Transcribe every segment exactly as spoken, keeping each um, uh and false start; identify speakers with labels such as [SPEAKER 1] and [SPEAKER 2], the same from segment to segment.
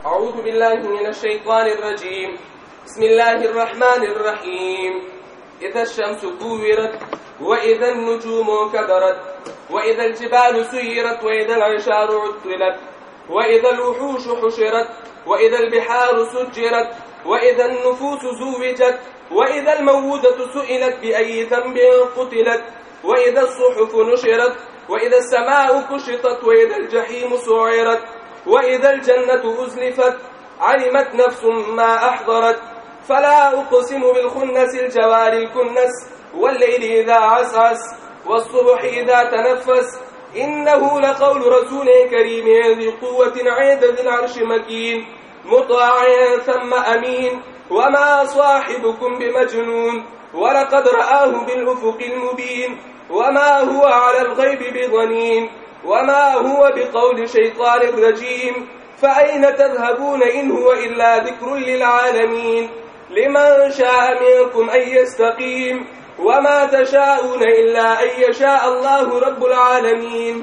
[SPEAKER 1] أعوذ بالله من الشيطان الرجيم. بسم الله الرحمن الرحيم. إذا الشمس كورت وإذا النجوم كدرت وإذا الجبال سيرت وإذا العشار عطلت وإذا الوحوش حشرت وإذا البحار سجرت وإذا النفوس زوجت وإذا الموءودة سئلت بأي ذنب قتلت وإذا الصحف نشرت وإذا السماء كشطت وإذا الجحيم سعرت وإذا الجنة أزلفت علمت نفس ما أحضرت فلا أقسم بالخنس الجوار الكنس والليل إذا عسعس والصبح إذا تنفس إنه لقول رسول كريم ذي قوة عند ذي العرش مكين مطاع ثم أمين وما صاحبكم بمجنون ولقد رآه بالأفق المبين وما هو على الغيب بضنين وما هو بقول شيطان رجيم فأين تذهبون إن هو إلا ذكر للعالمين لمن شاء منكم أن يستقيم وما تشاءون إلا أن يشاء الله رب العالمين.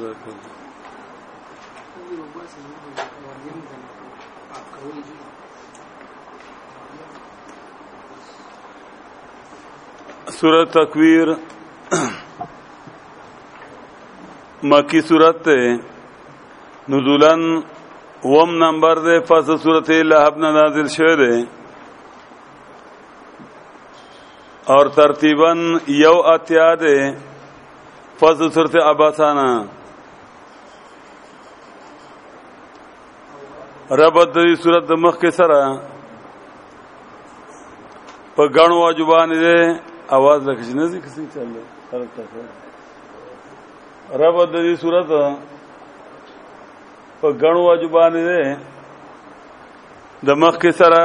[SPEAKER 2] سورة تکویر مکی سورت تے نزولن وم نمبر دے پس سورت لہب نازل شوه دے اور ترتیباً یو اتیا دے پس سورت عباسانا ربط دی سورت مخ کے سرا پا گنو واجبانی دے آواز لکھش نزی کسی چل دے ربط دی صورت پا گنو واجبانی دے دا مخ کی سرا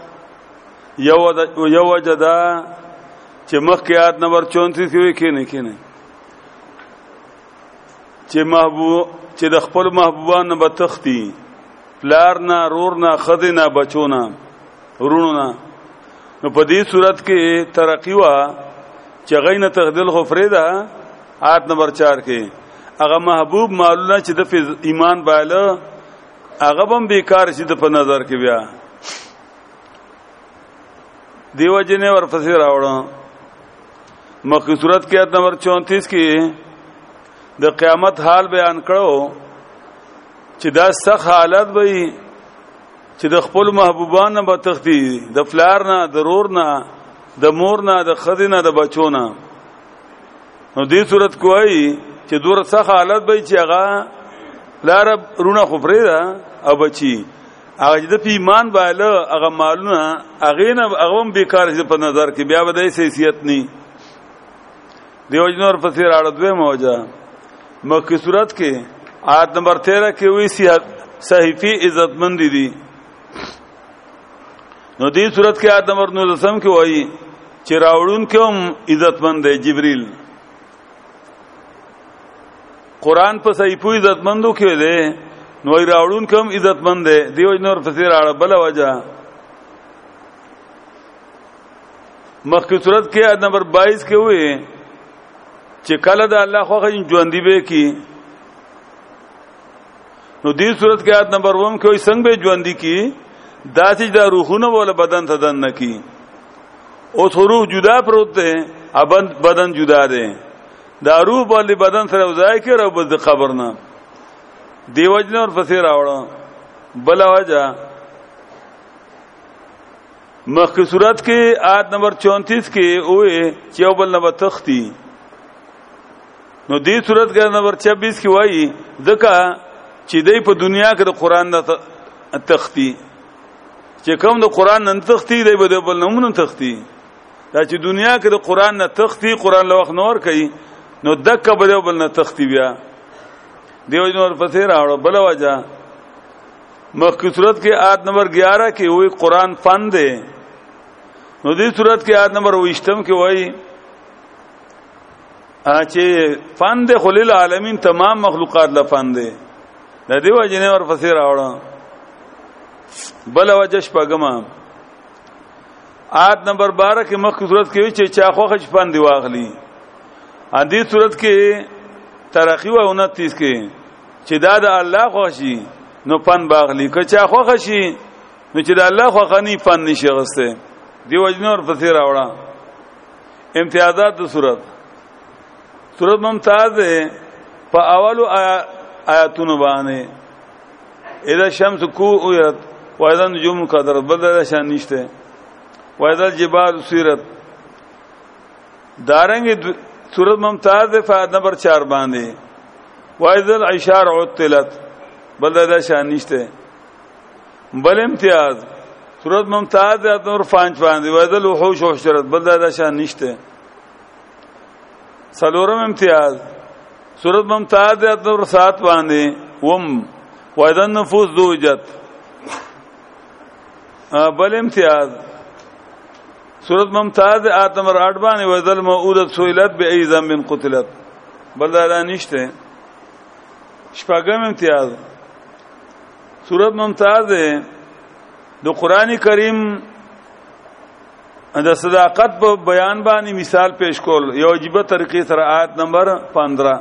[SPEAKER 2] یو وجہ دا چه مخ کی آیت نمبر چونتیس کی ہوئی کینے کینے چه محبوب چه دا خپل محبوبان نبا تختی پلارنا رورنا خدنا بچونا رونونا نو په دې صورت کې ترقی وا چې غینه تخدل خفریدا آیت نمبر چار کې هغه محبوب معلومه چې د ایمان باله هغه هم بیکار شي د په نظر کې بیا دیو جنې ورپسې راوړو مخکې صورت کې آیت نمبر چونتیس کې د قیامت حال بیان کړو چې دا سخت حالت وي چې د خپل محبوبان نه به تختی د فلار نه د رور نه د مور نه د خدي نه د بچو نه نو دې صورت کوي چې دور سخت حالت به چې هغه لار رونه خبره ده او بچي هغه د ایمان باله هغه مالونه هغه نه هغه هم بیکار شي په نظر کې بیا به د حیثیت ني دیو جنور فسیر اړه دوه موجه مکه صورت کې آیت نمبر تیرہ کې وی صحیفی عزتمند دي نو دې صورت کې آیت نمبر نو سم کې وایي چې راوړون کوم عزتمند دی جبريل قرآن په صحیفو عزتمندو کې دی نو راوړون کوم عزتمند دی دیو نور فسیر اړه بل وجه مخکې صورت کې آیت نمبر بائیس کې وایي چې کله د الله خوښه ژوندۍ به کی نو دې صورت کې آیت نمبر اوم کې څنګه به ژوندۍ کی داسې دا روحونه ول بدن ته دن نکی او روح جدا پروت ده ابن بدن جدا ده دا روح باندې بدن سره وځای کې راو بد خبر نه دیوجن اور فسیر راوړو بل وجه مخکې صورت کې آیت نمبر چونتیس کې وې چې بل نه تختی نو دې صورت کې نمبر چھبیس کې وایي ځکه چې دې په دنیا کې د قران د تختی چې کوم د قران نن تختی دی به بل نمونه تختی دا چې دنیا کې د قران نه تختی قران له وخت نور کوي نو دک به بل نه تختی بیا دیو نور فسیر راوړو بل وجه مخکې صورت کې آیت نمبر گیارہ کې وایي قران فن دی نو دې صورت کې آیت نمبر ویشتم کې وایي چې فن دی خلیل عالمین تمام مخلوقات له فن دی د دې وجه نه ور فسیر راوړو بل وجه شپږم آیت نمبر بارہ کې مخکې صورت کې چې چا خوښ فن دی واغلی ا دې صورت کې ترقی و انتیس کې چې دا د الله خوشي نو فن باغلی که چا خوښ شي نو چې د الله خوښ نه فن نشي غسته دی وجنور پسې راوړه امتیازات د صورت صورت ممتاز ده په اولو آیاتونو باندې اذا الشمس كورت واذا النجوم قدرت بل شان نشته واذا الجبال سيرت دارنګ صورت ممتاز ده فائدہ نمبر چار باندې واذا العشار عطلت بل دا شان نشته بل امتیاز صورت ممتاز ده نور پنځ باندې واذا الوحوش حشرت بل دا شان نشته سلورم امتیاز صورت ممتاز ده نور سات باندې وم واذا النفوس زوجت بل امتیاز صورت ممتاز آیت نمبر آٹھ باندې واذا الموءودة سئلت بأي ذنب قتلت بل دا نشته شپږم امتیاز صورت ممتاز ده د قران کریم د صداقت په بیان باندې مثال پیش کول یو عجیب طریقې سره آیت نمبر پندرہ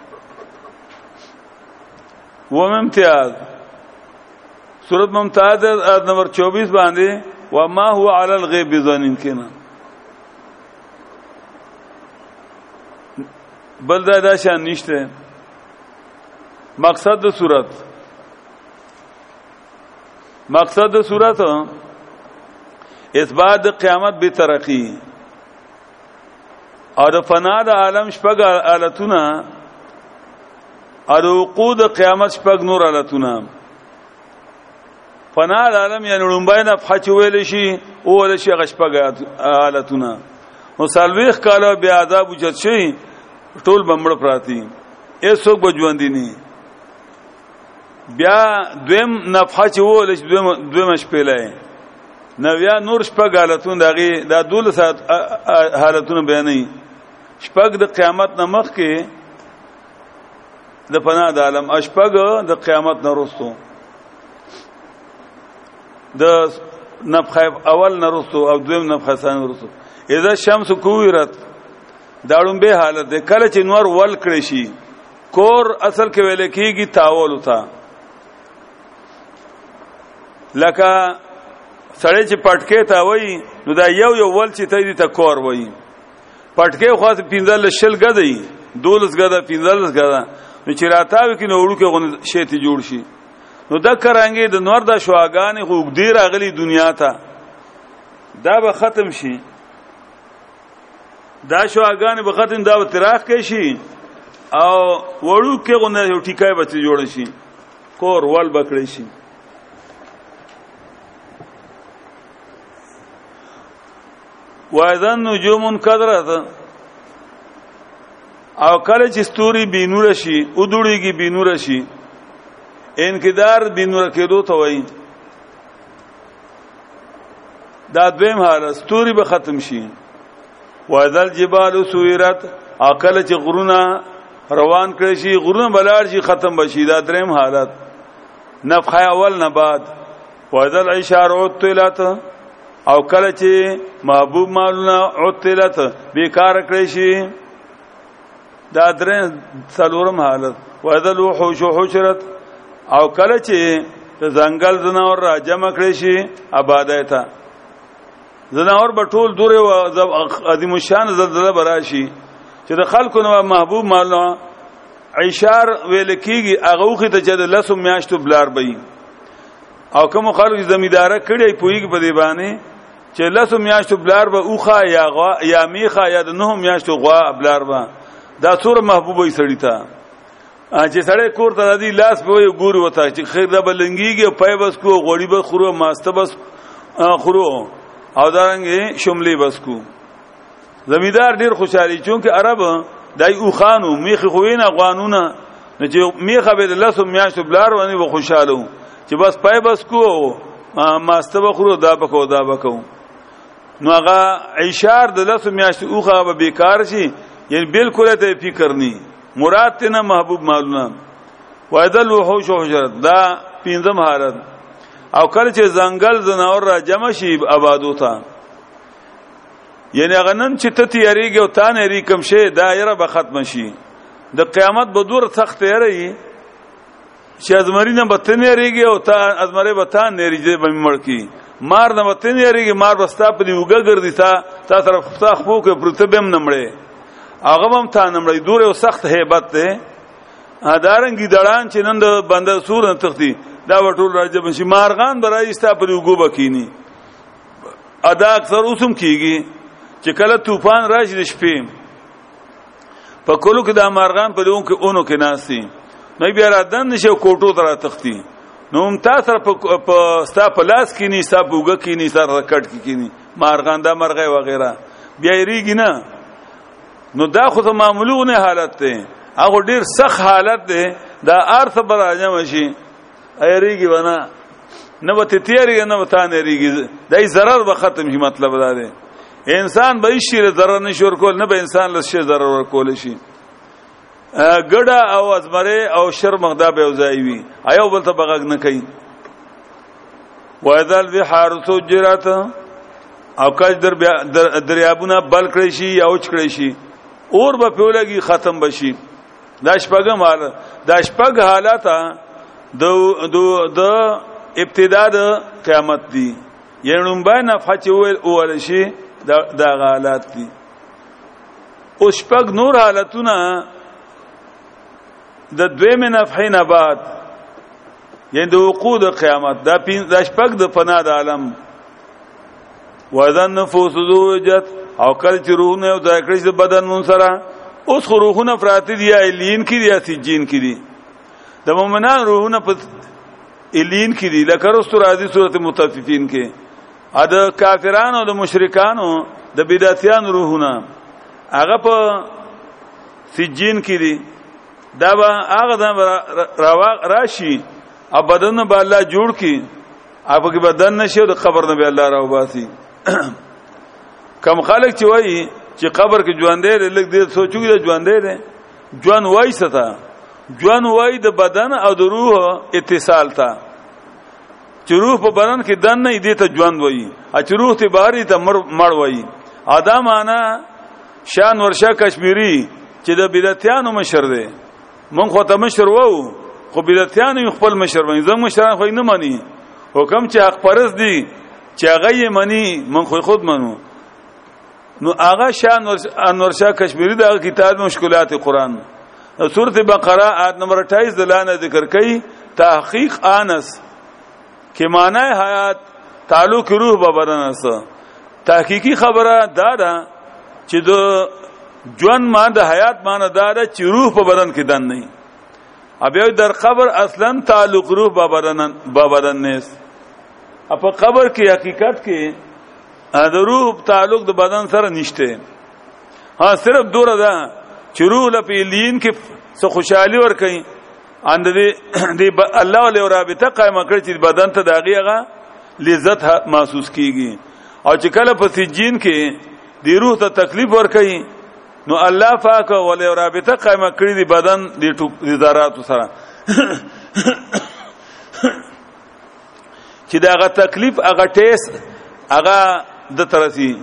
[SPEAKER 2] وم امتیاز صورت ممتاز آیت نمبر چوبیس باندې وما هو على الغيب بظنين کنا بل دا دا شان نشته مقصد د صورت مقصد د صورت اثبات د قیامت به ترقی او د فنا د عالم شپږ حالتونه او د وقود قیامت شپږ نور حالتونه فنا د عالم یعنی لومبای نه فحچ ویل شي او ول شي غشپګ حالتونه او سالويخ کاله بیا عذاب وجد شي ټول بمړ پراتی ایسو بجوندی ني بیا دویم نفحه چې وول شي دویم دویم شپلای نو یا نور شپږ حالتونه دغه د دول سات حالتونه بیانې شپږ د قیامت نمخ کې د فنا د عالم اشپږ د قیامت نرستو د نفخه اول نرستو او دویم نفخه ثاني نرستو اذا الشمس كورت داړم به حالت ده کله چې نور ول کړی شي کور اصل کې ویل کېږي تاول وتا لکه سړی چې پټکې تا وای نو دا یو یو ول چې ته دې ته کور وای پټکې خاص پینځل شل غدای دولس غدا پینځل غدا نو چې راتاوي کې نو وړو کې غون شی ته جوړ شي نو دا کرانګي د نور د شواګانې خو ډیر اغلی دنیا ته دا به ختم شي دا شواګانې به ختم دا تراخ کې شي او وړو کې غون یو ټیکای به جوړ شي کور ول بکړی شي واذا النجوم انكدرت او کله چې ستوري بینور شي او دوړيږي بینور شي انکدار بینور کېدو ته وایي دا دویم حالت ستوري به ختم شي واذا الجبال سويرت او کله چې غرونه روان کړي شي غرونه بلار شي ختم بشي دا دریم حالت نفخه اول نه بعد واذا العشار عطلت او کله چې محبوب مالونه عطلت بیکار کړی شي دا درې څلورم حالت واذا الوحوش حشرت او کله چې ځنګل زناور را جمع کړی شي آبادای ته زناور به ټول دوره او عظیم شان زلزلہ براشي چې د خلکو نو محبوب مالونه عشار ویل کیږي هغه خو ته چې د لسو میاشتو بلار بې او کوم خلک زمیداره کړي پویګ په دی باندې چې لسو میاشتو بلار به اوخه یا غوا یا میخه یا د نهو میاشتو غوا بلار به دا څور محبوبه سړی ته چې سړی کور ته دی لاس به ګوري وتا چې خیر دا بلنګيږي پای بس کو غوړی بس خورو ماسته بس خورو او دارنګ شملې بس کو زمیدار ډیر خوشحالي چونکه عرب دای او خانو میخ خوینه قانونه نه چې میخه به لسو میاشتو بلار ونی به خوشاله چې بس پای بس کو ماسته بخورو دا بکو دا بکو نو هغه اشار د لسو میاشتو اوخه به بیکار شي یعنی بالکل ته فکر ني مراد ته نه محبوب مالونه واذا الوحوش حشرت دا پینځم حالت او کله چې ځنګل زناور را جمع شي آبادو ته یعنی غنن چې ته تیاریږي او تا نه ری کم شي دایره به ختم شي د قیامت به دور سخت یری چې ازمری نه بته نه ریږي او تا ازمره بته نه ریږي به مړ کی مار نه بته نه ریږي مار وستا په دی وګ ګرځي تا تا طرف تا خو کې پرتبم نمړې هغه هم تا نمړې دور او سخت hebat ده ادارنګي دړان چې نن د بنده سور نه تختی دا وټول راځي بشي مارغان برای ستا په وګو بکینی ادا اکثر اوسم کیږي چې کله طوفان راشي د شپې په کولو کې د مارغان په لون کې اونو کې ناسي نو بیا را دن نشو کوټو تر تختی نو ممتاز سره په ستا په لاس کې ني ستا په وګ کې ني سره رکټ کې کې ني مارغان دا مرغه وغیرہ بیا یریږي نه نو دا خو معمولونه حالت ده هغه ډیر سخت حالت ده دا ارث بر راځم شي ایریږي ونه نه وته تیریږي نه وته نه ریږي دای zarar به ختم شي مطلب دا ده انسان به شي zarar نشور کول نه به انسان له شي zarar ور کول شي ګډه او ازمره او شر مغدا به وځي وي ایو بل ته بغاګ نه کوي وایذل بحار سجرات او کج در دریابونه بل کړی شي او چ کړی شي اور به پیولګي ختم بشي دا شپږم حال دا شپږ حالات د د ابتدا د قیامت دي یعنی باندې فچول اول شي دا د حالات دي او شپږ نور حالتونه د دویمه نفحین بعد یعنی د وقوع د قیامت دا پین د شپږ د فنا د عالم وذن نفوس زوجت او کله چې روحونه او د کړي د بدن مون سره اوس روحونه فراتی دی الین کې دی سجین کې دی د مؤمنان روحونه په الین کې دی لکه رسول راځي سورته مطففین کې ا د کافرانو او د مشرکانو د بدعتیان روحونه هغه په سجین کې دی دا به هغه د راشي او بدن به الله جوړ کی هغه کې بدن نشي د قبر نه به الله راو باسي کم خلک چې وایي چې قبر کې ژوندې لګ دې سوچوږي د ژوندې ده ژوند وای ستا ژوند وای د بدن او د روح اتصال تا چې روح په بدن کې دن نه دي ته ژوند وای ا چې روح ته باري ته مړ وای ادم انا شان ورشه کشمیری چې د بدعتانو مشر دی مونږ خو ته مشر وو خو بدعتانو خپل مشر وای زموږ مشران خو نه مانی حکم چې حق پرز دی چې هغه یې مانی مونږ خو خود منو نو آغا شان انور شاه کشمیری دا کتاب مشکلات قرآن سورۃ بقرہ آیت نمبر اٹھائیس دلانه ذکر کئی تحقیق آنس کہ معنی حیات تعلق روح با بدن است تحقیقی خبره دادا چې دو جون ما د حیات معنی دادا چې روح په بدن کې دن نه اب یو در قبر اصلا تعلق روح با بدن با بدن نیست په قبر کې حقیقت کې د روح تعلق د بدن سره نشته ها صرف دوره ده چې روح لپاره لین کې څه خوشحالي ور کوي اند دې الله له رابطه قائم کړی چې بدن ته داغيغه لذت محسوس کیږي او چې کله په سجین کې دی روح ته تکلیف ور کوي نو الله پاک ولې رابطه قائم کړی دی بدن د ذرات سره چې داغه تکلیف هغه ټیس هغه د ترسي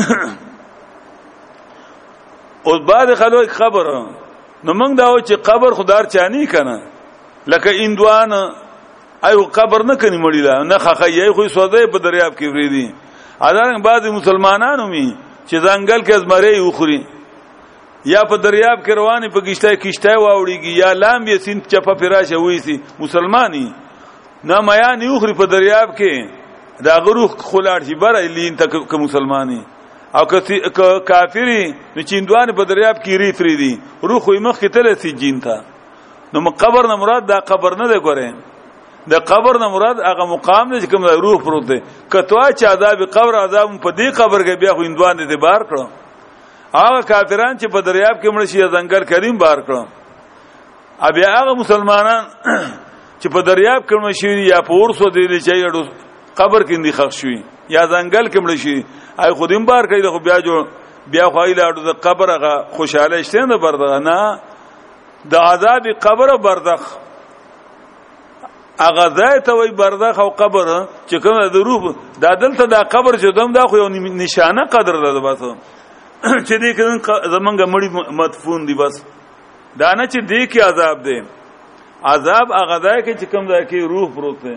[SPEAKER 2] او بعد خلک خبر نو موږ دا چې قبر خدار چانی کنه لکه اندوان ایو قبر نه کني مړی دا نه خخه یې خو سوده په دریاب کې وریدي اذن بعض مسلمانانو می چې ځنګل کې ازمره یوخري یا په دریاب کې رواني په کشته کشته واوړيږي یا لام یې سین چپه فراشه وېسي مسلمانی نه میا نه یوخري په دریاب کې دا غروخ خلاړ شي بر لین تک ک مسلمانی او که کافری نو چیندوان په دریاب کې ری فری دي روح یې مخ کې تل سي جین تا نو قبر نه مراد دا قبر نه ده ګوره د قبر نه مراد هغه مقام دی چې کوم روح پروت دی کتوا چې عذاب قبر عذاب په دې قبر کې بیا خو اندوان دې بار کړو هغه کافران چې په دریاب کې مړ شي ځنګل کریم بار کړو بیا هغه مسلمانان چې په دریاب کې مړ شي یا په ورسو دی چې قبر کې اندي خښ شي یا ځنګل کې مړ شي ay خودیم بار کوي خو بیا جو بیا خو ایلاړو د قبر هغه خوشاله شته نه برده نه د عذاب قبر بردخ هغه ځای ته وای بردخ او قبر چې کوم د روح د دلته د قبر چې دوم دا خو یو نشانه قدر ده بس چې دې کې زمونږ مړی مدفون دي بس دا نه چې دې کې عذاب ده عذاب هغه ځای کې چې کوم ځای کې روح پروت دی.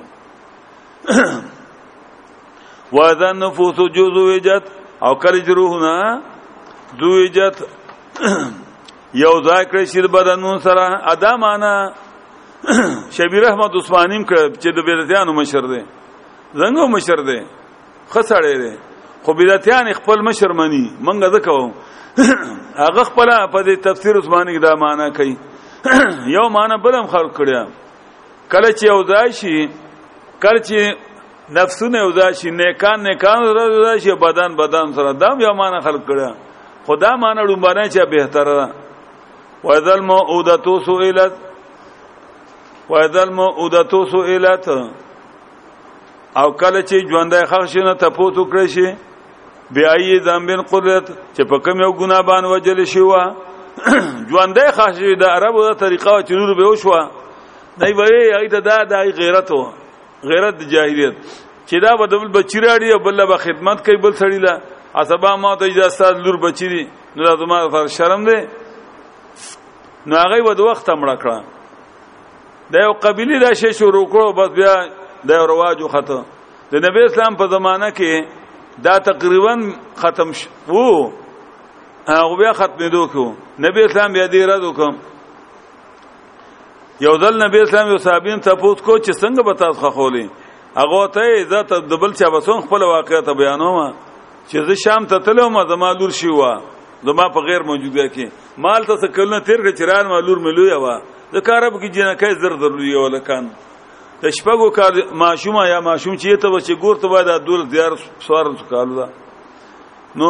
[SPEAKER 2] واذا النفوس جزوجت او کله چې روحونه زوجت یو ځای کړی شي د بدنونو سره. ادا معنا شبیر احمد عثمانیم کړ چې د بدعتانو مشر دی، زنګو مشر دی، خسړې دی، خو بدعتان خپل مشر مني. منګه ځکو هغه خپل په دې تفسیر عثماني دا معنا کوي. یو معنا بلم خلق کړیا کله چې یو ځای شي، کله چې نفسونه یو ځای شي، نیکان نیکان یو ځای شي، بدن بدن سره، دا یو معنا خلق کړیا. خدا معنا ډومبانه چې بهتره ده. وذل موعودتو سئلت وذل موعودتو سئلت او کله چې ژوندۍ خښ شي نه تاسو کړی شي بیا یې ذنبن قدرت چې په کوم یو ګناه باندې وجل شي وا ژوندۍ خښ شي د عربو د طریقه چې نور به وشو نه وي ایته دا د غیرت و غیرت د جاهلیت چې دا به دبل بچی راړي او بل به خدمت کوي بل سړی لا اسبا ما ته اجازه لور بچی دي نو لازم ما شرم دی. نو هغه ود وخت مړ کړه د یو قبيله دا شی شروع کړو، بس بیا د رواجو خطه د نبی اسلام په زمانہ کې دا تقریبا ختم شو. هغه بیا ختمېدو کو نبی اسلام بیا دې رد وکم. یو ځل نبی اسلام یو صحابین تاسو کو چې څنګه به تاسو خولې هغه ته عزت د بل چا بسون خپل واقعیت بیانوم چې زه شام ته تلم زما لور شي وا زما په غیر موجودګه کې مال ته کلنه تیر کې چران مالور ملوي وا د کارب کې جنکای زر درلوي ولکان د شپږو کار ماشومه یا ماشوم چې ته چې ګور ته باید دول زیار سوار کالو دا نو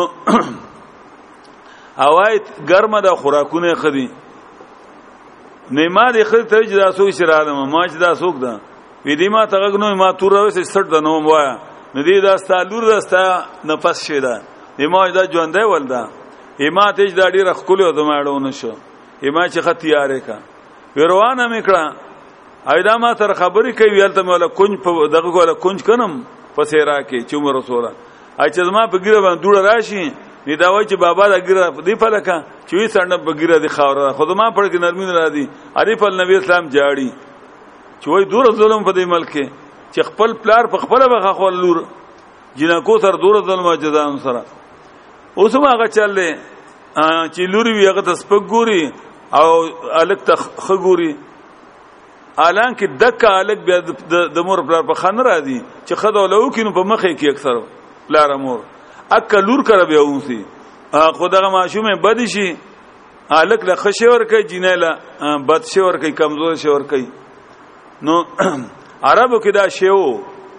[SPEAKER 2] اوایت ګرمه د خوراکونه خدي نیمه د خدي ته چې تاسو شراله ما چې دا سوق ده وې دې ما تغنو ما تور راوسې ستړ د نوم وایا ندی دا ستالور دستا نفس شیدا ایما دا ژوندې ولدا ایما ته دا ډیر خپل زماړو نشو ایما چې ختیارې کا وروانه میکړه ایدا ما تر خبرې کوي ویل ته مولا کونج په دغه کوله کونج کنم پسې راکې چې عمر رسوله ای چې ما په ګیره باندې ډوړه راشي نی دا وای چې بابا دا ګیره دی په لکه چې وی سړنه په ګیره دی خاور خو ما پړ کې نرمین را دي اری په نبی اسلام جاړي چې وای دور ظلم په دې ملک کې چې خپل پلار په خپل بخ خپل لور جنکو سره دور ظلم جزاء سره اوس ما هغه چلې چې لور وی هغه تسپک ګوري او الک تخغوري الان کې دک الک بیا د مور پلار په خن را دي چې خدای له وکینو په مخې کې اکثر پلار مور اک لور کړه بیا اوسي خدای ماشومه بد شي الک له خشور کوي جناله بد شور کوي کمزور شور کوي. نو عربو کې دا شیو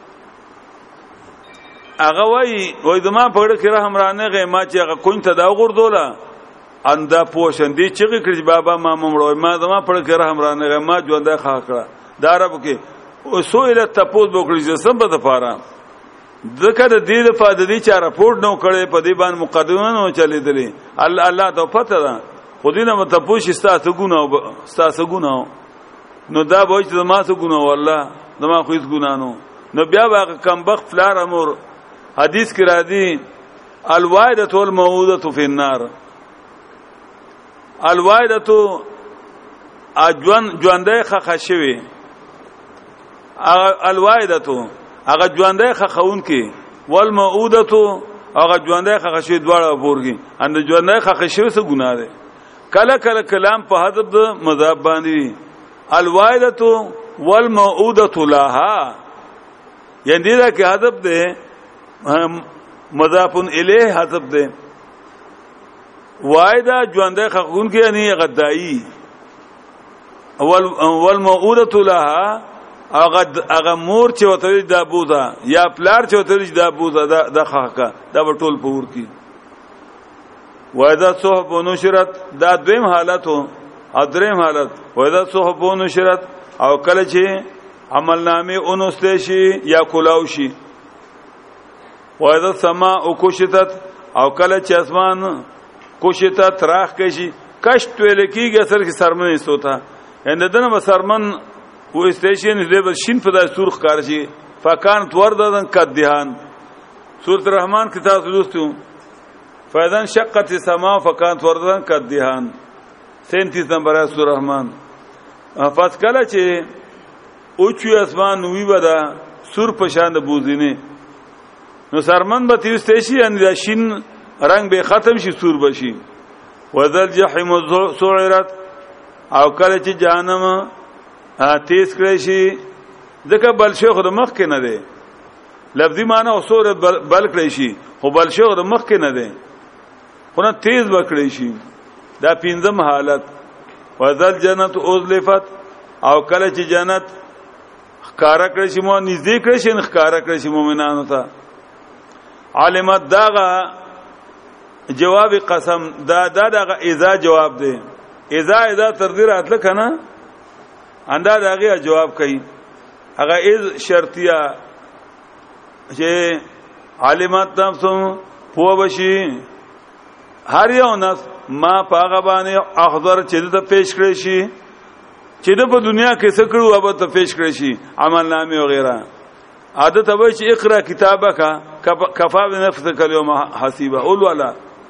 [SPEAKER 2] هغه وای وای دما پړ کې رحم رانه غه ما چې هغه کون ته دا غردوله اندا پوشن دی چې کړي بابا ما مړو ما دما پړ کې رحم رانه غه ما ژوند ښه کړه دا عربو کې او سویل تپوس وکړي چې سم په دفاره ذکر د دې د فائدې دي چې راپورټ نو کړي په دې باندې مقدمه نو چلے دي الله الله ته پته ده خو دې نه تپوس ستاسو ګناه ستاسو ګناه نو دا به چې ما څه ګناه والله دما خو هیڅ ګناه نو نو بیا به کم بخت فلار امر حدیث کې را دي الوائده والموعوده فی النار الوائده اجوان ژوندې خخښوي الوائده هغه ژوندې خخون کې والموعوده هغه ژوندې خخښوي دواړه پورګي اند ژوندې خخښوي څه ګناه ده. کله کله کلام په حذف د مذهب باندې الوائده والموعوده لها یعنی دا کې حذف ده مضاف الیه حذف ده وایدا ژوندې خخون کې یعنی غدایی والموعوده لها هغه مور چې وته د بوزا یا پلار چې وته د بوزا د خاکا دا ټول پور کی وایدا صحب نشرت دا دویم حالت او دریم حالت وایدا صحب نشرت او کله چې عمل نامه اونسته شي یا کلاو شي وایدا سما او کوشتت او کله چې اسمان کوشتت راخ کشي کشت ویل کیږي اثر کې سرمنه سوتا انددنه مسرمن و استیشن دې شین په دای سرخ کار شي فکان توردن کدهان سورۃ الرحمن کې تاسو لوستو فاذن شقت السماء فکان توردن کدهان سینتیس نمبر سورۃ الرحمن پس کله چې اوچوي اسمان نوې ودا سور پشان د بوزینه نو سرمن به تیسته شي ان د شین رنگ به ختم شي سور بشي وذل جحیم سعرت او کله چې جهنم تیز کړی شي ځکه بل شي خو د مخ کې نه دی لفظي معنی او سور بل کړی شي خو بل شي خو د مخ کې نه دی خو نه تیز وکړی شي دا پینځم حالت وذل جنت ازلفت او کله چې جنت خکارا کړی شي مو نږدې کړی شي خکارا کړی شي مؤمنانو ته علامت داغه جواب قسم دا دا دغه اذا جواب دی اذا اذا تردیر اتل کنه انده دغه جواب کوي هغه از شرطیه چې علامت نفسو پو بشي هر یو نفس ما پاغه باندې احضر چې ته پیش کړی شي چې د په دنیا کې څه کړو اوبه ته پیش کړی شي عمل نامه او غیره عادت به چې اقرا کتابک کفا بنفسک اليوم حسیبا اول والا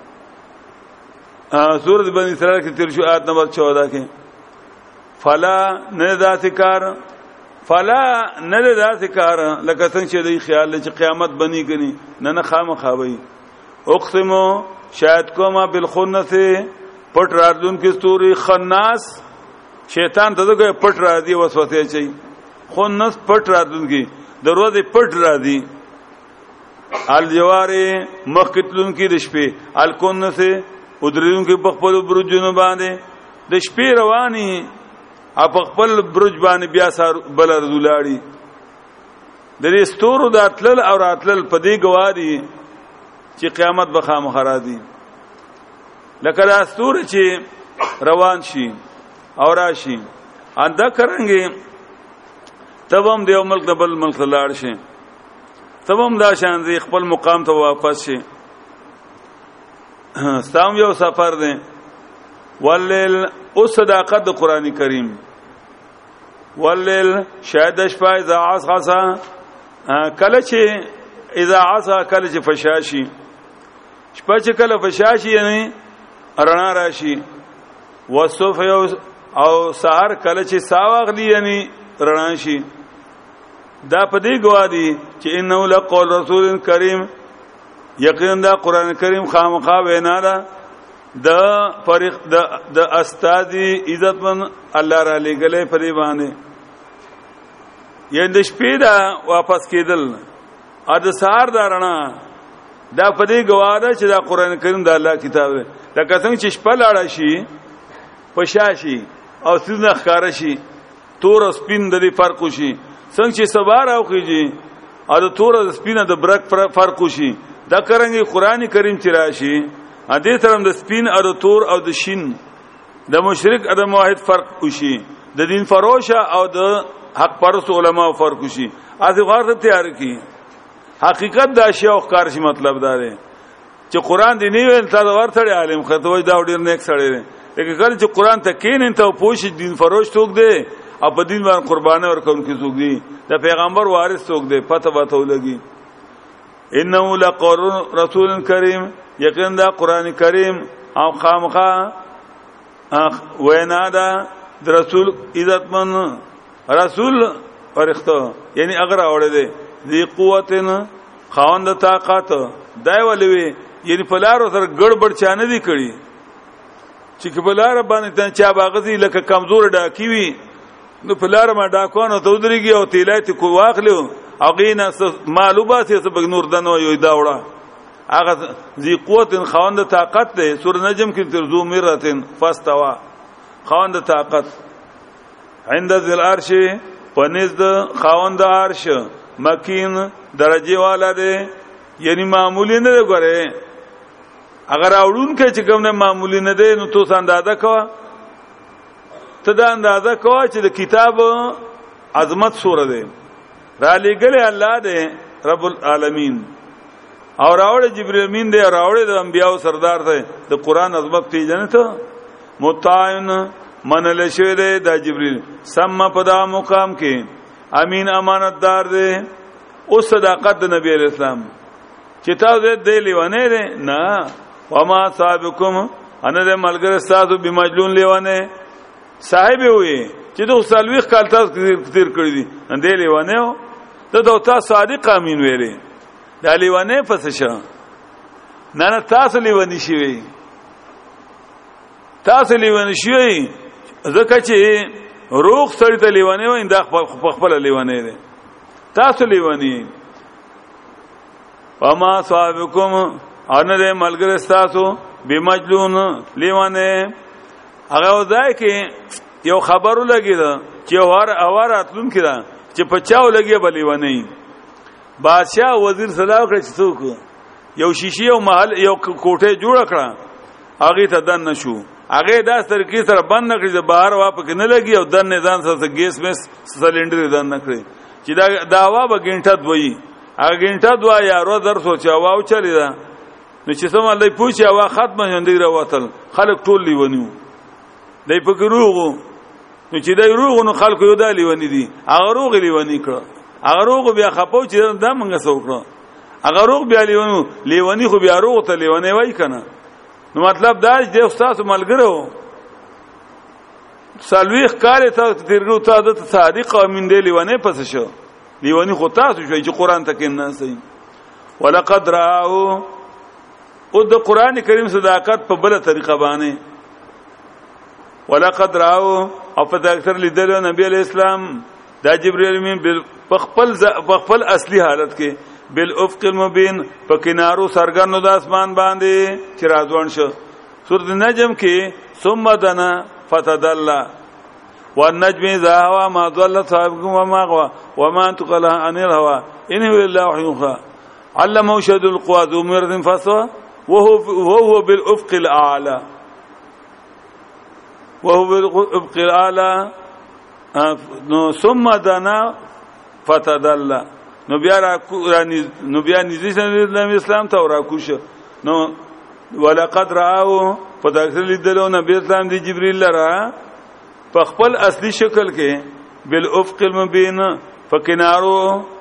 [SPEAKER 2] سورۃ بنی اسرائیل کې تیر شو آیت نمبر چودہ کې فلا نه ذاتکار فلا نه ذاتکار لکه څنګه چې د خیال چې قیامت بنی کني نه نه خامخاوي اقسمو شاید کوما بالخنث پټ راتلون کې ستوري خناس شیطان ته دغه پټ را دی وسوسه چي خنث پټ راتلون کې دروازه پټ را دی الجواره مخکتلون کې د شپې الکنث ودرون کې بخپل برجونو باندې د شپې رواني اپ خپل برج باندې بیا سار بل رضولاړي د دې ستورو د اتلل او راتلل په دې گواهی چې قیامت به خامخرا دي لکه راستور چې روان شي او راشي انده کرانګي تبم دیو ملک د بل ملک لاړ شي تبم دا شان زی خپل مقام ته واپس شي سام یو سفر دی ولل او صداقت د قران کریم ولل شاید شپه اذا عصعص کله چې اذا عصا کله چې فشاشي شپه چې کله فشاشي یعنی رڼا راشي وصف او سحر کله چې ساواغلی یعنی رڼا شي دا په دې گواهی چې انه لقول رسول کریم یقینا دا قران کریم خامخا وینا ده د فرق د د استادی عزتمن الله را لګلې په دې باندې یې د شپې دا واپس کېدل ا د سحر دا رڼا دا په دې گواهی چې دا قران کریم د الله کتاب دی لکه څنګه چې شپه لاړه شي پشاشي او څنګه ښکارا شي تور او سپین د دې فرق شي څنګه چې سبا راوخیږي او د تور او سپینه د برک فرق شي دا کرانګي قران کریم چې راشي ا دې ترم د سپین او د تور او د شین د مشرک او د موحد فرق وشي د دین فروشه او د حق پرست علما فرق وشي از غار تیار کی حقیقت دا شی او ښکار شي مطلب دا دی چې قران دی نه ویل تا ورته عالم خطوي دا ډیر نیک سړی دی لکه کله چې قران ته کین ته پوښ دین فروش څوک دی او په دین باندې قربانه ورکون کی څوک دی د پیغمبر وارث څوک دی پته وته ولګي انه لقول رسول کریم یقین دا قران کریم او خامخا وینا دا د رسول عزتمن رسول فرښتو یعنی اگر اوړه دی دی قوتن خواند طاقت دای ولوي یعنی پلارو سره ګړبړ چانه دی کړي چې کبلار باندې ته چا باغزي لکه کمزور ډاکی وي نو پلار ما ډاکوانو ته ودرېږي او تیلایت کو واخلو اغینا معلومات یې سبق نور دنو یو دا وړه هغه ذی قوت خواند طاقت ده سور نجم کې تر زو مرتين فاستوا خواند طاقت عند ذل عرش پنځ د خواند عرش مکین درجه والا ده یعنی معمولی نه غره اگر اورون کې چې کوم نه معمولی نه ده نو تو اندازه کوه ته دا اندازه کوه چې د کتاب عظمت سوره ده را لګل الله ده رب العالمین اور راوړ جبرئیل امین دی راوړ د انبیانو سردار دی د قران عظمت پیژنه ته متعین منل شوی دی د جبرئیل سم په دا مقام کې امین امانتدار دی او صداقت د نبی علیہ السلام چې تاسو دې لیوانه دی نه وما صاحبکم ان دې ملګری تاسو به مجلون لیوانه صاحب وي چې د سالويخ کال تاسو تیر کړی دي اندې لیوانه و ته د تاسو صادق امین ویلې د لیوانه پس شه نه نه تاسو لیوانی شي تاسو لیوانی شي ځکه چې روغ سړی ته لیوانه و انده خپل خپل لیوانه دي تاسو لیوانی وما صاحبكم ان دې ملګری تاسو بمجلون لیوانه هغه ځای کې یو خبرو لګی دا چې اور اور اتلون کړه چې پچاو لګي بلیوانه بادشاہ وزیر صلاح کړ چې څوک یو شیشې او محل یو کوټه جوړ کړه هغه ته دن نشو هغه داس طریقې سره بند نکړي د بهر واپ کې نه لګي او دن نظام سره ګیس مس سلندر دن نکړي چې دا داوا به ګنټه دوی هغه ګنټه دوا یا رو در سوچ او چلی دا نو چې سم الله پوښي او ختمه هندې راوتل خلک ټول لیونیو دای په ګروغو نو چې دای روغ نو خلکو یو دالی ونی دي هغه روغ لیونی کړه هغه روغ بیا خپو چې دا منګه سوکړه هغه روغ بیا لیونو لیونی خو بیا روغ ته لیونی وای کنه نو مطلب دا چې استاد ملګرو سالويخ کال ته تیرګو ته د صادق امین دی لیونی پس شو لیونی خو تاسو شوي چې قران ته کې نه سي ولقد راو او د قران کریم صداقت په بل طریقه باندې ولقد راو او په اکثر لیدلو نبی علیہ السلام دا جبرئیل امین بخپل بخپل اصلي حالت کې بالافق المبین په کنارو سرګنو د اسمان باندې چې راځوان شو سورۃ النجم کې ثم دنا فتدلى والنجم اذا هوى ما ضل صاحبكم وما غوى وما انتقل عن الهوى ان هو الا وحي يوحى علمه شديد القوى ذو مرة فاستوى وهو وهو بالافق الاعلى وهو بالافق الاعلى ثم دنا فتدلى نو بیا را نو بیا نږدې سره اسلام ته راکوش نو ولقد راو فتاکل لیدلو نبی اسلام دی جبرئیل را په خپل اصلي شکل کې بالافق المبین فکنارو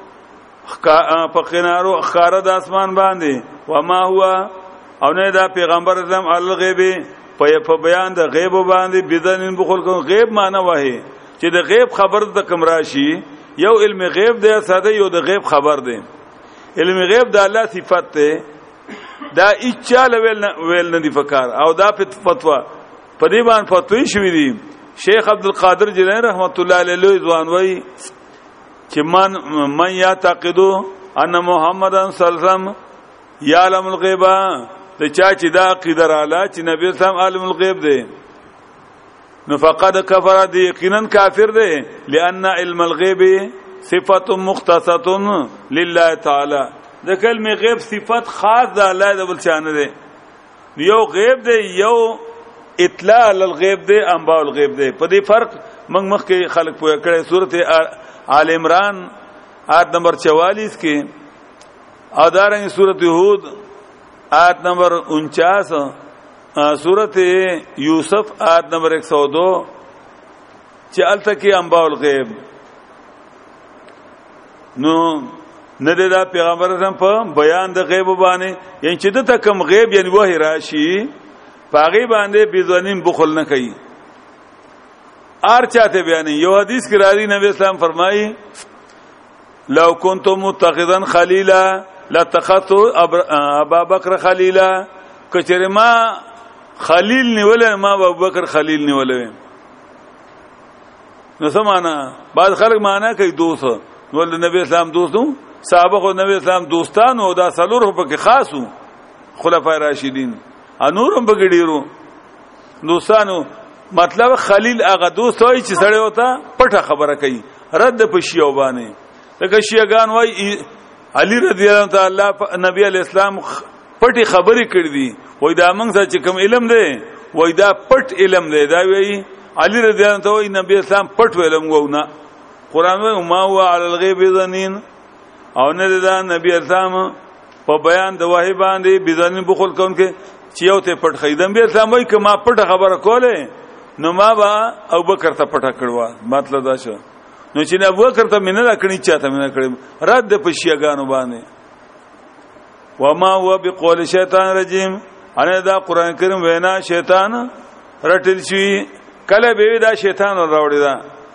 [SPEAKER 2] فکنارو خاره د اسمان باندې وما هو او نه دا پیغمبر اعظم الغیب په بیان د غیب باندې بدن بخل غیب معنی وایي چې د غیب خبر د کم راشي یو علم غیب دی ساده یو د غیب خبر دی علم غیب د الله صفت ده دا اچاله ویل ویل نه دی فکر او دا فتوا په دې باندې فتوی شوې دي شیخ عبد القادر جیلانی رحمت الله علیه ځوان وای چې من من یعتقدو ان محمد صلی الله علیه وسلم یعلم الغیب ته چا چې دا عقیده رااله چې نبی صلی الله عالم الغیب دی نو فقد کفر دی یقینا کافر دی لان علم الغیب صفت مختصه لله تعالی د کلمه غیب صفت خاص د الله د بل شان دی یو غیب دی یو اطلاع للغیب دی انباء الغیب دی په دې فرق موږ مخکې خلق پوهه کړي سورته آل عمران آیت نمبر چوالیس کې او دارنګه سورته هود آیت نمبر انچاس سورت یوسف آیت نمبر ایک سو دو چالتا کی انباء الغیب نو نده دا پیغمبر اسلام پا بیان دا غیب بانه یعنی چه دا تا کم غیب یعنی وحی راشی پاگی بانده بیزوانیم بخل نکی آر چاہتے بیانی یو حدیث کی راضی نبی اسلام فرمائی لو کنتو متخذن خلیلا لاتخذتو ابا بکر خلیلا کچر ما خلیل نیولې ما ابوبکر خلیل نیولې نو سمانا بعض خلک معنا کوي دوست نو نبی اسلام دوستو صحابه خو نبی اسلام دوستانو دا سلور په کې خاصو خلفای راشدین انورم بغډیرو دوستانو مطلب خلیل هغه دوست وای چې سړی وتا پټه خبره کوي رد پښیو باندې دغه شیعاګان وای علی رضی الله تعالی نبی علی اسلام پټي خبرې کړې دي وای دا موږ چې کوم علم دی وای دا پټ علم دی دا وی علی رضی الله تعالی نبی اسلام پټ علم وونه قران وای ما هو علی الغیب ذنین او نه دا نبی اسلام په بیان د وحی باندې بذنین بخل کون کې چې یو ته پټ خیدم به اسلام وای کما پټ خبره کوله نو ما با ابوبکر ته پټه کړوا مطلب دا شو نو چې ابوبکر ته مینه راکړی چاته مینه کړی رد په شیعاګانو باندې وما هو بقول شیطان رجیم انه دا قران کریم وینا شیطان رټل شي کله به دا شیطان راوړی دا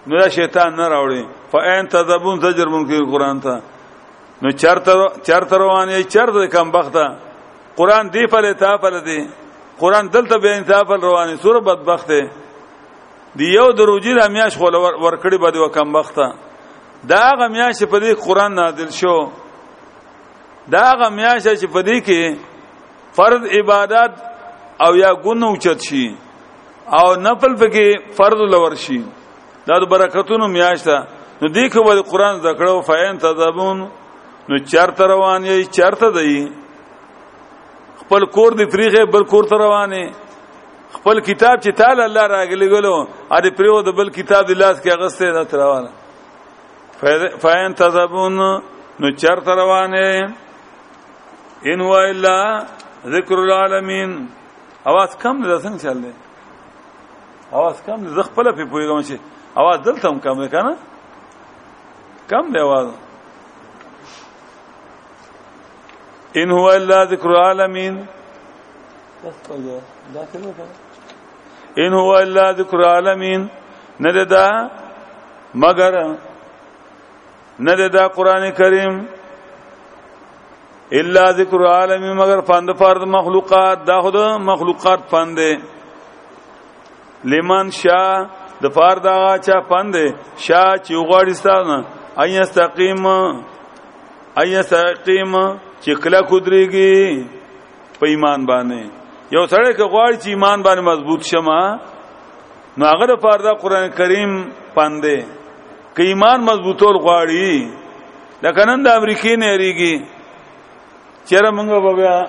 [SPEAKER 2] نو دا شیطان نه راوړي. فاین تذبون زجر منکر قران ته نو چرته چرته روانه چرته کم بخته قران دی په تافل دی قران دلته به انصاف روانه سور بدبخته دی یو دروجی د میاش خو ورکړي بده وکم بخته دا هغه میاش په دې قران نازل شو دا هغه میاش چې په دې کې فرض عبادت او یا ګنو چت شي او نفل پکې فرض لور شي دا د برکتونو میاش ده. نو دې کې ول قران ذکرو فاین تذبون نو چرته روان یې چرته دی خپل کور دی فریغه بل کور ته روانه خپل کتاب چې تعالی الله راغلی غلو ا دې پریو د بل کتاب د لاس کې اغسته نه روانه فاین تذبون نو چرته روانه ان هو الا ذکر العالمین. आवाज کم نه څنګه چل دی आवाज کم نه خپل په پویګم شي आवाज دلته هم کم دی کنه کم دی आवाज. ان هو الا ذکر العالمین ان هو الا ذکر العالمین نه دا مگر نه دا قران کریم الا ذکر العالمین مگر فند فرد مخلوقات دا خود مخلوقات فند لمن شاء د فرد هغه چا فند شاء چې وغړی ستانه اي استقیم اي استقیم چې کله کودريږي په ایمان باندې یو سره کې غواړي چې ایمان باندې مضبوط شمه نو هغه د فردا قران کریم پاندې کې ایمان مضبوطول غواړي لکه نن د امریکای نه ریږي چیرې موږ بیا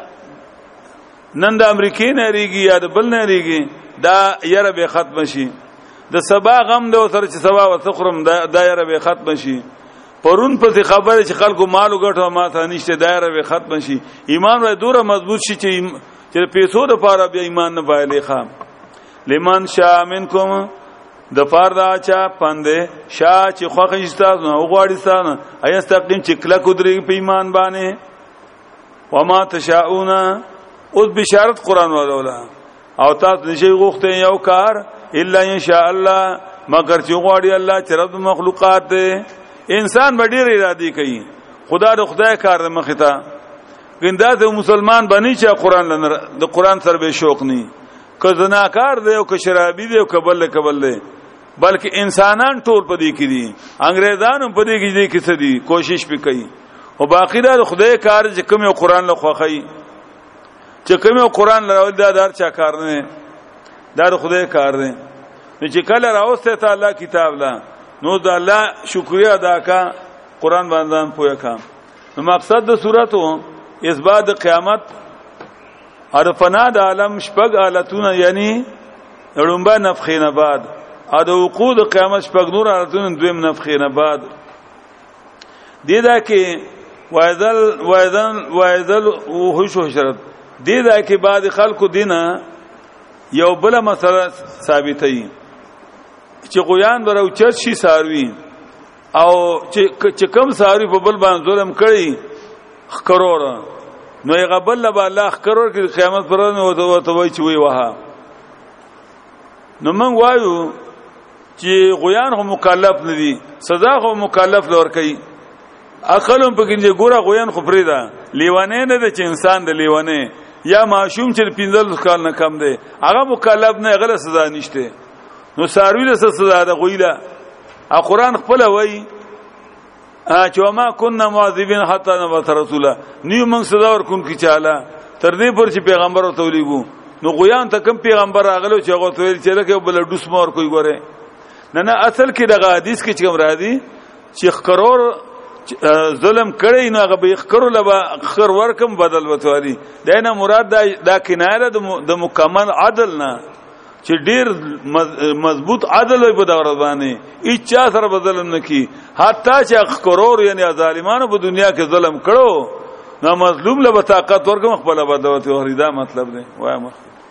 [SPEAKER 2] نن د امریکای نه ریږي یا د بل نه ریږي دا یره به ختم شي د سبا غم د سره چې سبا وسخرم دا یره به ختم شي پرون په خبره چې خلکو مالو ګټو ما ته نشته دایره به ختم شي ایمان وای دوره مضبوط شي چې چې پیسو د پاره بیا ایمان نه پایلې خام لمن شاء منکم د فردا چا پاندې شا چې خوخه استاد نو غواړستان ایستقیم چې کله کودري په ایمان باندې وما تشاؤون او بشارت قران ورولا او تاسو نشي غوښته یو کار الا ان شاء الله مگر چې غواړي الله چې رب مخلوقات دی انسان به ډیر ارادي کوي خدا د خدای کار مخه تا ګنده ته مسلمان بنی چې قران لنه د قران سره به شوق ني که زناکار دی او که شرابي دی او کبل کبل دی بلکې انسانان ټول پدې کې دي انګريزانو پدې کې دي کیسه دي کوشش به کوي او باقی د خدای کار چې کوم یو قران له خوخی چې کوم یو قران لراول دا دار چا کار نه دا خدای کار دی چې کله راوسته ته الله کتاب لا نو د الله شکریا ادا کا قران باندې پوهه کا. نو مقصد د سورته اثبات د قیامت عرفنا د عالم شپږ حالتونه یعنی لومبه نفخه نه بعد ا د وقود قیامت شپږ نور حالتونه دویم نفخه نه بعد دې دا کې وایذل وایذل وایذل وحش حشرت دې دا کې بعد خلکو دینه یو بل مسله ثابتې چې غویان برو چت شي ساروي او چې کم ساروي په بل باندې ظلم کړي خکرور نو یې غبل له الله خکرور کې قیامت پر نو ته وای چې وی وها نو موږ وایو چې غویان هم مکلف ندي سزا هم مکلف لور کوي عقلم په کې ګوره غویان خو فریدا لیوانه نه د چې انسان د لیوانه یا معشوم چې پنځل کال نه کم دی هغه مکلف نه غل سزا نشته نو ساروی له سزا د غویلا ا قران خپل وای چې ما كنا معذبين حتى نبعث رسولا نیو موږ سزا ورکون کی چاله تر دې پر چې پیغمبر او تولیګو نو غویان ته کوم پیغمبر راغلو چې هغه تویل چې لکه بل ډوس مور کوي ګوره نه نه اصل کې د حدیث کې چې کوم را دي چې خکرور ظلم کړي نو هغه به خکرو لبا خر ورکم بدل وتوالي دینه مراد دا, دا کنایه د مکمل عدل نه چې ډیر مضبوط عدل وي په دغه باندې اچا سره بدل نه کی حتی چې خکرور یعنی ظالمانو په دنیا کې ظلم کړو نو مظلوم له طاقت ورکم خپل بدلوي دا مطلب دی وای مخ